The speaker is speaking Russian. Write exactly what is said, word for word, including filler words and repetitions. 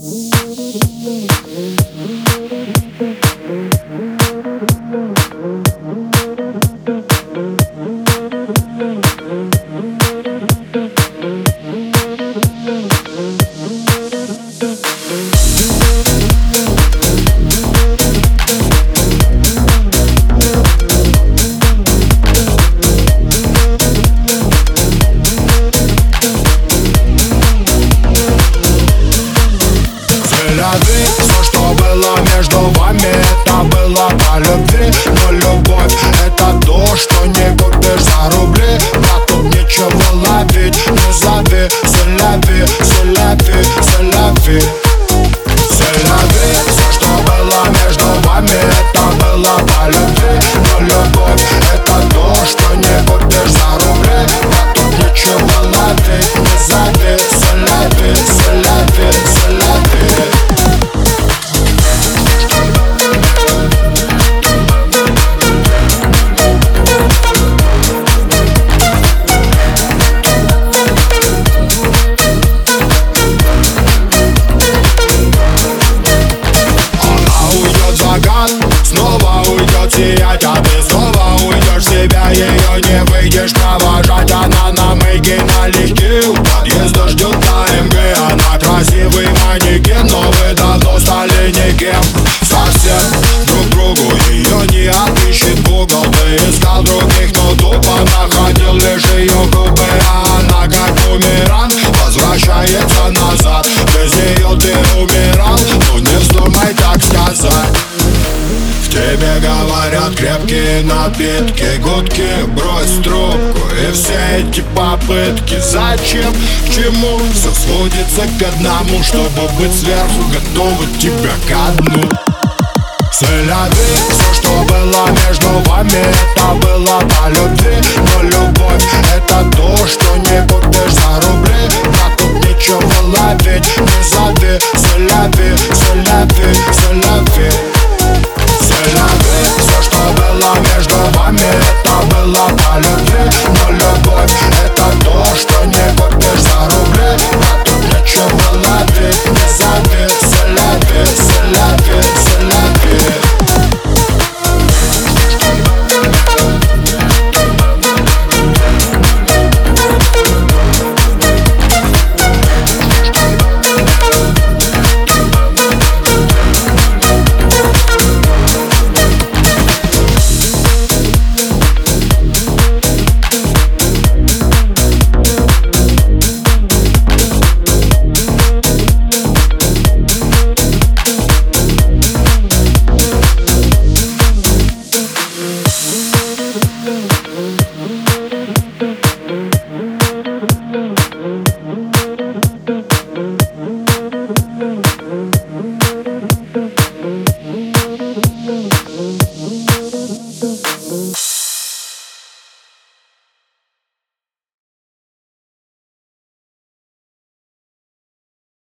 Все, что было между вами, это было по любви. Но любовь — это то, что не купишь за рубли. Да тут нечего ловить, не зови. C'est la vie, c'est la vie, c'est la vie. C'est la vie. Все, что было между вами, это было по любви. Но любовь — это то, что не купишь за рубли. Да тут нечего ловить, не зови. C'est la vie, c'est la vie, c'est la vie. Снова уйдет сиять, а ты снова уйдешь в себя. Ее не выйдешь провожать, она на мейке налегке. У подъезда ждет АМГ, она красивый манекен. Но вы давно стали никем совсем друг другу. Ее не отыщет Google. Ты искал других, но тупо находил лишь ее губы. А она как бумеранг возвращается назад. Без нее ты умирал, но не вздумай так сказать. Тебе говорят крепкие напитки, гудки, брось трубку. И все эти попытки зачем, к чему? Все сводится к одному, чтобы быть сверху готовы тебя ко дну. C'est la vie. Все, что было между вами, это было по любви. Но любовь — это то, что не купишь за рубли. Да тут нечего ловить, не зови. C'est la vie, c'est la vie, c'est la vie. C'est la vie. Все, что было между вами, это было по любви. Но любовь — это то, что не купишь за рубли. Да тут нечего ловить, не зови. C'est la vie, c'est la vie, c'est la vie. We'll be right back.